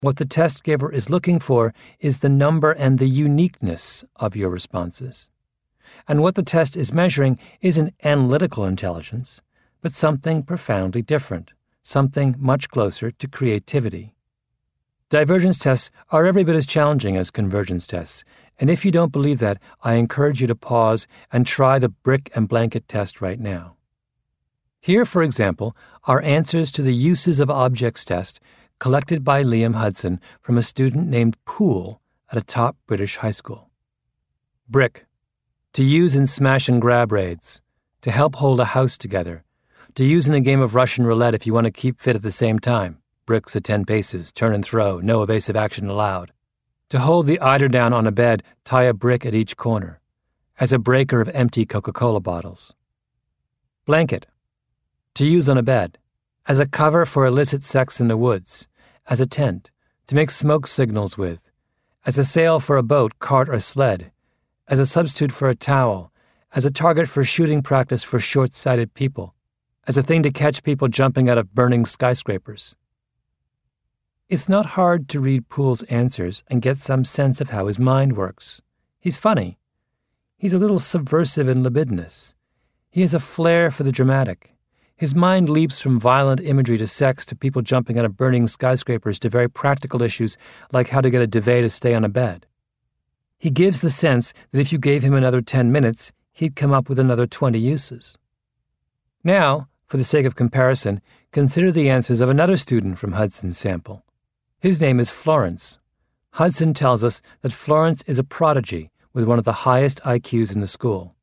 What the test giver is looking for is the number and the uniqueness of your responses. And what the test is measuring isn't analytical intelligence, but something profoundly different, something much closer to creativity. Divergence tests are every bit as challenging as convergence tests, and if you don't believe that, I encourage you to pause and try the brick and blanket test right now. Here, for example, are answers to the uses of objects test collected by Liam Hudson from a student named Poole at a top British high school. Brick. To use in smash and grab raids. To help hold a house together. To use in a game of Russian roulette if you want to keep fit at the same time. Bricks at 10 paces, turn and throw, no evasive action allowed. To hold the eiderdown on a bed, tie a brick at each corner. As a breaker of empty Coca-Cola bottles. Blanket. To use on a bed. As a cover for illicit sex in the woods. As a tent. To make smoke signals with. As a sail for a boat, cart, or sled. As a substitute for a towel. As a target for shooting practice for short-sighted people. As a thing to catch people jumping out of burning skyscrapers. It's not hard to read Poole's answers and get some sense of how his mind works. He's funny. He's a little subversive and libidinous. He has a flair for the dramatic. His mind leaps from violent imagery to sex to people jumping out of burning skyscrapers to very practical issues like how to get a duvet to stay on a bed. He gives the sense that if you gave him another 10 minutes, he'd come up with another 20 uses. Now, for the sake of comparison, consider the answers of another student from Hudson's sample. His name is Florence. Hudson tells us that Florence is a prodigy with one of the highest IQs in the school.